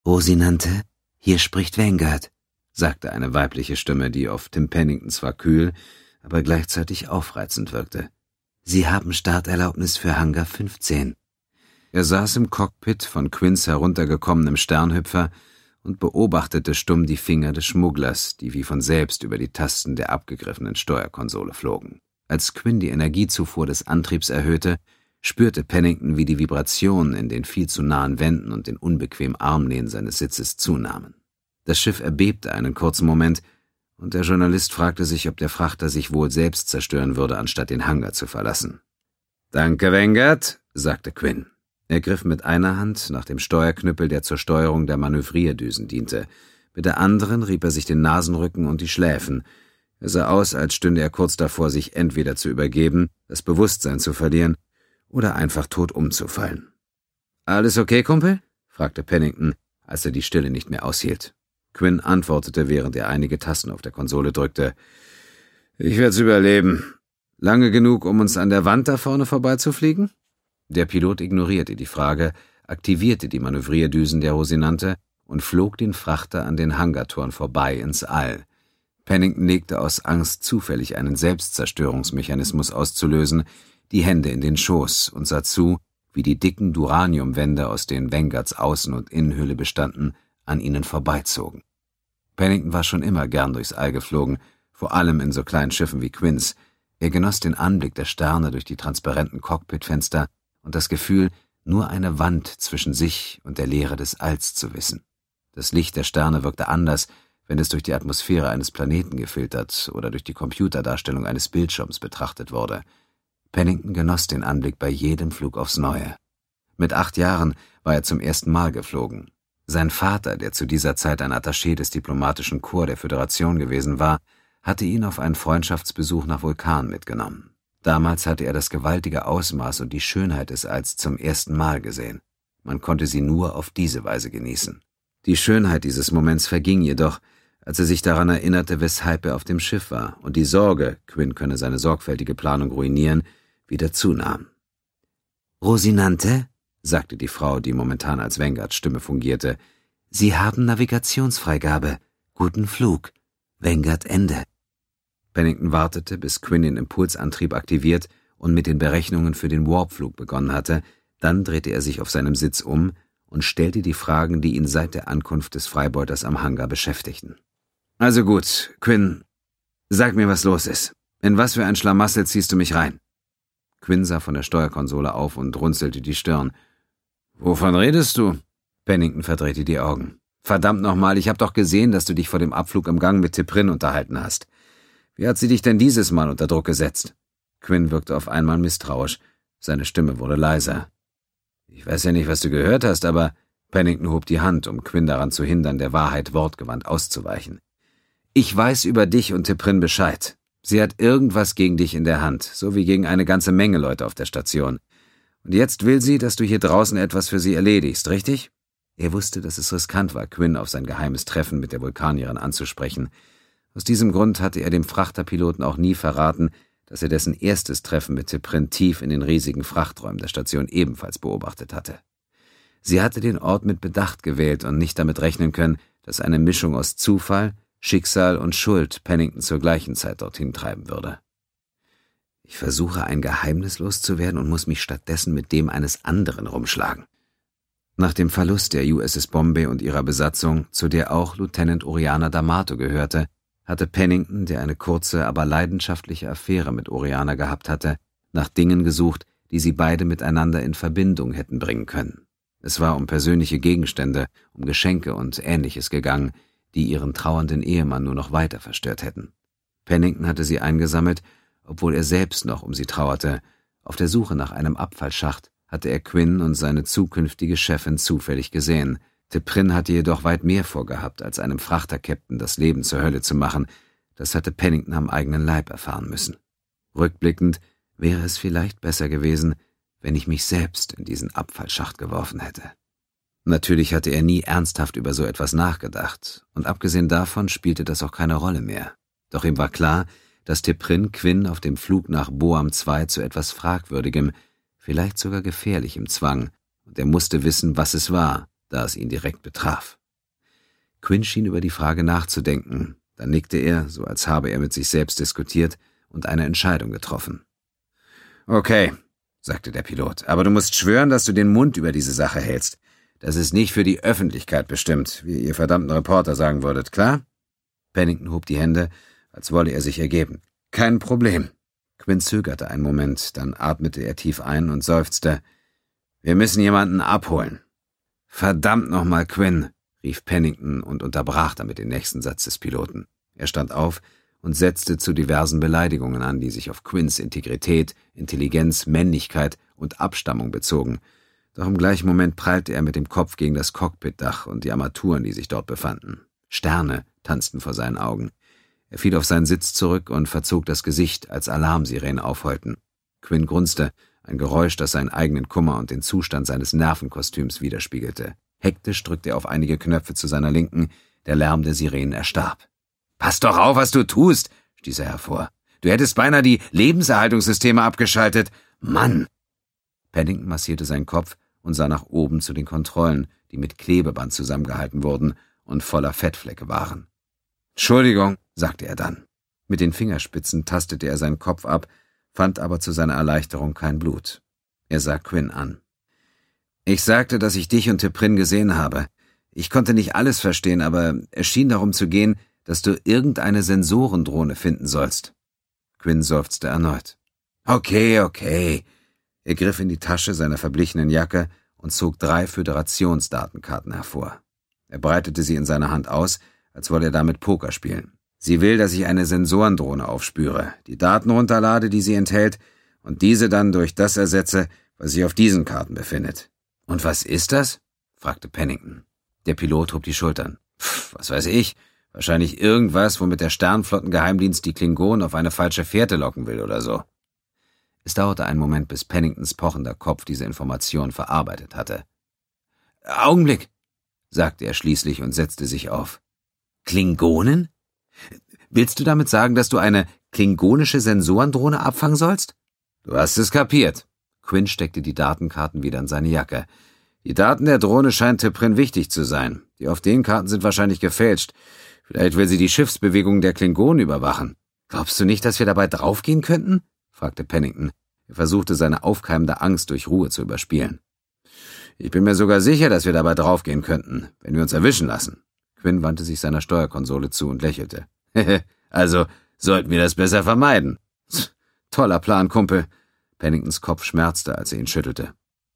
»Rosinante, hier spricht Vanguard«, sagte eine weibliche Stimme, die auf Tim Pennington zwar kühl, aber gleichzeitig aufreizend wirkte. »Sie haben Starterlaubnis für Hangar 15. Er saß im Cockpit von Quinns heruntergekommenem Sternhüpfer und beobachtete stumm die Finger des Schmugglers, die wie von selbst über die Tasten der abgegriffenen Steuerkonsole flogen. Als Quinn die Energiezufuhr des Antriebs erhöhte, spürte Pennington, wie die Vibrationen in den viel zu nahen Wänden und den unbequemen Armlehnen seines Sitzes zunahmen. Das Schiff erbebte einen kurzen Moment, und der Journalist fragte sich, ob der Frachter sich wohl selbst zerstören würde, anstatt den Hangar zu verlassen. »Danke, Vanguard«, sagte Quinn. Er griff mit einer Hand nach dem Steuerknüppel, der zur Steuerung der Manövrierdüsen diente. Mit der anderen rieb er sich den Nasenrücken und die Schläfen. Er sah aus, als stünde er kurz davor, sich entweder zu übergeben, das Bewusstsein zu verlieren oder einfach tot umzufallen. »Alles okay, Kumpel?« fragte Pennington, als er die Stille nicht mehr aushielt. Quinn antwortete, während er einige Tasten auf der Konsole drückte. »Ich werd's überleben. Lange genug, um uns an der Wand da vorne vorbeizufliegen?« Der Pilot ignorierte die Frage, aktivierte die Manövrierdüsen der Rosinante und flog den Frachter an den Hangartoren vorbei ins All. Pennington legte aus Angst, zufällig einen Selbstzerstörungsmechanismus auszulösen, die Hände in den Schoß und sah zu, wie die dicken Duraniumwände, aus denen Vanguards Außen- und Innenhülle bestanden, an ihnen vorbeizogen. Pennington war schon immer gern durchs All geflogen, vor allem in so kleinen Schiffen wie Quinns. Er genoss den Anblick der Sterne durch die transparenten Cockpitfenster und das Gefühl, nur eine Wand zwischen sich und der Leere des Alls zu wissen. Das Licht der Sterne wirkte anders, wenn es durch die Atmosphäre eines Planeten gefiltert oder durch die Computerdarstellung eines Bildschirms betrachtet wurde. Pennington genoss den Anblick bei jedem Flug aufs Neue. Mit 8 Jahren war er zum ersten Mal geflogen. Sein Vater, der zu dieser Zeit ein Attaché des diplomatischen Korps der Föderation gewesen war, hatte ihn auf einen Freundschaftsbesuch nach Vulkan mitgenommen. Damals hatte er das gewaltige Ausmaß und die Schönheit des Alls zum ersten Mal gesehen. Man konnte sie nur auf diese Weise genießen. Die Schönheit dieses Moments verging jedoch, als er sich daran erinnerte, weshalb er auf dem Schiff war, und die Sorge, Quinn könne seine sorgfältige Planung ruinieren, wieder zunahm. »Rosinante«, sagte die Frau, die momentan als Vanguards Stimme fungierte, »Sie haben Navigationsfreigabe. Guten Flug. Vanguard Ende.« Pennington wartete, bis Quinn den Impulsantrieb aktiviert und mit den Berechnungen für den Warpflug begonnen hatte, dann drehte er sich auf seinem Sitz um und stellte die Fragen, die ihn seit der Ankunft des Freibeuters am Hangar beschäftigten. »Also gut, Quinn, sag mir, was los ist. In was für ein Schlamassel ziehst du mich rein?« Quinn sah von der Steuerkonsole auf und runzelte die Stirn. »Wovon redest du?« Pennington verdrehte die Augen. »Verdammt nochmal, ich hab doch gesehen, dass du dich vor dem Abflug im Gang mit T'Prin unterhalten hast. Wie hat sie dich denn dieses Mal unter Druck gesetzt?« Quinn wirkte auf einmal misstrauisch. Seine Stimme wurde leiser. »Ich weiß ja nicht, was du gehört hast, aber...« Pennington hob die Hand, um Quinn daran zu hindern, der Wahrheit wortgewandt auszuweichen. »Ich weiß über dich und T'Prin Bescheid. Sie hat irgendwas gegen dich in der Hand, so wie gegen eine ganze Menge Leute auf der Station. Und jetzt will sie, dass du hier draußen etwas für sie erledigst, richtig?« Er wusste, dass es riskant war, Quinn auf sein geheimes Treffen mit der Vulkanierin anzusprechen. Aus diesem Grund hatte er dem Frachterpiloten auch nie verraten, dass er dessen erstes Treffen mit T'Prin tief in den riesigen Frachträumen der Station ebenfalls beobachtet hatte. Sie hatte den Ort mit Bedacht gewählt und nicht damit rechnen können, dass eine Mischung aus Zufall, Schicksal und Schuld Pennington zur gleichen Zeit dorthin treiben würde. »Ich versuche, ein Geheimnis loszuwerden und muss mich stattdessen mit dem eines anderen rumschlagen.« Nach dem Verlust der USS Bombay und ihrer Besatzung, zu der auch Lieutenant Oriana D'Amato gehörte, hatte Pennington, der eine kurze, aber leidenschaftliche Affäre mit Oriana gehabt hatte, nach Dingen gesucht, die sie beide miteinander in Verbindung hätten bringen können. Es war um persönliche Gegenstände, um Geschenke und Ähnliches gegangen, die ihren trauernden Ehemann nur noch weiter verstört hätten. Pennington hatte sie eingesammelt, obwohl er selbst noch um sie trauerte. Auf der Suche nach einem Abfallschacht hatte er Quinn und seine zukünftige Chefin zufällig gesehen. T'Prin hatte jedoch weit mehr vorgehabt, als einem Frachterkapitän das Leben zur Hölle zu machen. Das hatte Pennington am eigenen Leib erfahren müssen. Rückblickend wäre es vielleicht besser gewesen, wenn ich mich selbst in diesen Abfallschacht geworfen hätte. Natürlich hatte er nie ernsthaft über so etwas nachgedacht, und abgesehen davon spielte das auch keine Rolle mehr. Doch ihm war klar, dass T'Prin Quinn auf dem Flug nach Boam II zu etwas Fragwürdigem, vielleicht sogar Gefährlichem zwang, und er musste wissen, was es war, da es ihn direkt betraf. Quinn schien über die Frage nachzudenken. Dann nickte er, so als habe er mit sich selbst diskutiert und eine Entscheidung getroffen. »Okay«, sagte der Pilot, »aber du musst schwören, dass du den Mund über diese Sache hältst. Das ist nicht für die Öffentlichkeit bestimmt, wie ihr verdammten Reporter sagen würdet, klar?« Pennington hob die Hände, als wolle er sich ergeben. »Kein Problem.« Quinn zögerte einen Moment, dann atmete er tief ein und seufzte. »Wir müssen jemanden abholen.« »Verdammt nochmal, Quinn«, rief Pennington und unterbrach damit den nächsten Satz des Piloten. Er stand auf und setzte zu diversen Beleidigungen an, die sich auf Quinns Integrität, Intelligenz, Männlichkeit und Abstammung bezogen. Doch im gleichen Moment prallte er mit dem Kopf gegen das Cockpitdach und die Armaturen, die sich dort befanden. Sterne tanzten vor seinen Augen. Er fiel auf seinen Sitz zurück und verzog das Gesicht, als Alarmsirenen aufheulten. Quinn grunzte, ein Geräusch, das seinen eigenen Kummer und den Zustand seines Nervenkostüms widerspiegelte. Hektisch drückte er auf einige Knöpfe zu seiner Linken, der Lärm der Sirenen erstarb. »Pass doch auf, was du tust«, stieß er hervor. »Du hättest beinahe die Lebenserhaltungssysteme abgeschaltet. Mann!« Pennington massierte seinen Kopf und sah nach oben zu den Kontrollen, die mit Klebeband zusammengehalten wurden und voller Fettflecke waren. »Entschuldigung«, sagte er dann. Mit den Fingerspitzen tastete er seinen Kopf ab, fand aber zu seiner Erleichterung kein Blut. Er sah Quinn an. »Ich sagte, dass ich dich und T'Prin gesehen habe. Ich konnte nicht alles verstehen, aber es schien darum zu gehen, dass du irgendeine Sensorendrohne finden sollst.« Quinn seufzte erneut. Okay. Er griff in die Tasche seiner verblichenen Jacke und zog 3 Föderationsdatenkarten hervor. Er breitete sie in seiner Hand aus, als wolle er damit Poker spielen. »Sie will, dass ich eine Sensorendrohne aufspüre, die Daten runterlade, die sie enthält, und diese dann durch das ersetze, was sich auf diesen Karten befindet.« »Und was ist das?« fragte Pennington. Der Pilot hob die Schultern. »Was weiß ich, wahrscheinlich irgendwas, womit der Sternflottengeheimdienst die Klingonen auf eine falsche Fährte locken will oder so.« Es dauerte einen Moment, bis Penningtons pochender Kopf diese Information verarbeitet hatte. »Augenblick«, sagte er schließlich und setzte sich auf. »Klingonen? Willst du damit sagen, dass du eine klingonische Sensorendrohne abfangen sollst?« »Du hast es kapiert.« Quinn steckte die Datenkarten wieder in seine Jacke. »Die Daten der Drohne scheinen T'Prin wichtig zu sein. Die auf den Karten sind wahrscheinlich gefälscht. Vielleicht will sie die Schiffsbewegungen der Klingonen überwachen. Glaubst du nicht, dass wir dabei draufgehen könnten?« fragte Pennington. Er versuchte, seine aufkeimende Angst durch Ruhe zu überspielen. »Ich bin mir sogar sicher, dass wir dabei draufgehen könnten, wenn wir uns erwischen lassen.« Quinn wandte sich seiner Steuerkonsole zu und lächelte. »Also sollten wir das besser vermeiden.« »Toller Plan, Kumpel.« Penningtons Kopf schmerzte, als er ihn schüttelte.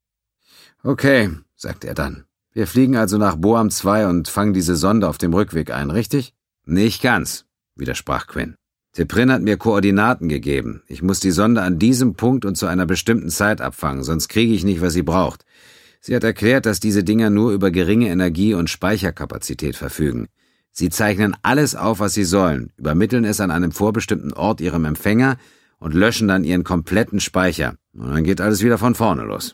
»Okay«, sagte er dann. »Wir fliegen also nach Boam 2 und fangen diese Sonde auf dem Rückweg ein, richtig?« »Nicht ganz«, widersprach Quinn. »T'Prin hat mir Koordinaten gegeben. Ich muss die Sonde an diesem Punkt und zu einer bestimmten Zeit abfangen, sonst kriege ich nicht, was sie braucht. Sie hat erklärt, dass diese Dinger nur über geringe Energie- und Speicherkapazität verfügen. Sie zeichnen alles auf, was sie sollen, übermitteln es an einem vorbestimmten Ort ihrem Empfänger und löschen dann ihren kompletten Speicher. Und dann geht alles wieder von vorne los.«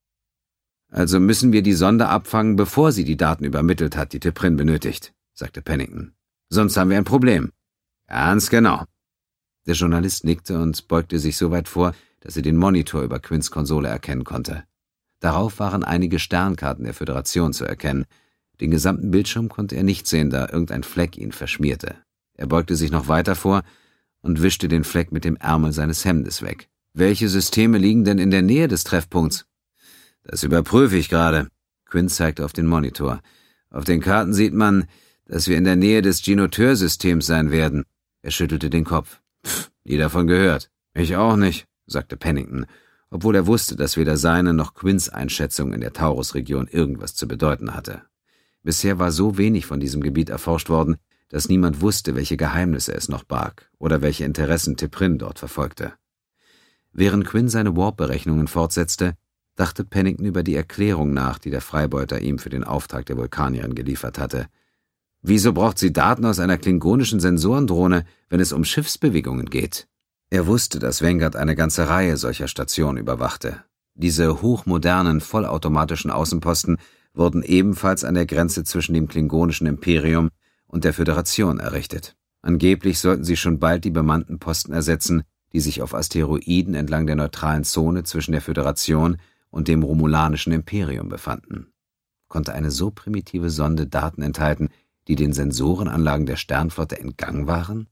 »Also müssen wir die Sonde abfangen, bevor sie die Daten übermittelt hat, die T'Prin benötigt«, sagte Pennington. »Sonst haben wir ein Problem.« »Ganz genau.« Der Journalist nickte und beugte sich so weit vor, dass er den Monitor über Quinns Konsole erkennen konnte. Darauf waren einige Sternkarten der Föderation zu erkennen. Den gesamten Bildschirm konnte er nicht sehen, da irgendein Fleck ihn verschmierte. Er beugte sich noch weiter vor und wischte den Fleck mit dem Ärmel seines Hemdes weg. »Welche Systeme liegen denn in der Nähe des Treffpunkts?« »Das überprüfe ich gerade.« Quinn zeigte auf den Monitor. »Auf den Karten sieht man, dass wir in der Nähe des Genoteur-Systems sein werden.« Er schüttelte den Kopf. »Nie davon gehört.« »Ich auch nicht«, sagte Pennington, obwohl er wusste, dass weder seine noch Quinns Einschätzung in der Taurus-Region irgendwas zu bedeuten hatte. Bisher war so wenig von diesem Gebiet erforscht worden, dass niemand wusste, welche Geheimnisse es noch barg oder welche Interessen T'Prin dort verfolgte. Während Quinn seine Warp-Berechnungen fortsetzte, dachte Pennington über die Erklärung nach, die der Freibeuter ihm für den Auftrag der Vulkanierin geliefert hatte. Wieso braucht sie Daten aus einer klingonischen Sensorendrohne, wenn es um Schiffsbewegungen geht? Er wusste, dass Vanguard eine ganze Reihe solcher Stationen überwachte. Diese hochmodernen, vollautomatischen Außenposten wurden ebenfalls an der Grenze zwischen dem klingonischen Imperium und der Föderation errichtet. Angeblich sollten sie schon bald die bemannten Posten ersetzen, die sich auf Asteroiden entlang der neutralen Zone zwischen der Föderation und dem romulanischen Imperium befanden. Konnte eine so primitive Sonde Daten enthalten, die den Sensorenanlagen der Sternflotte entgangen waren?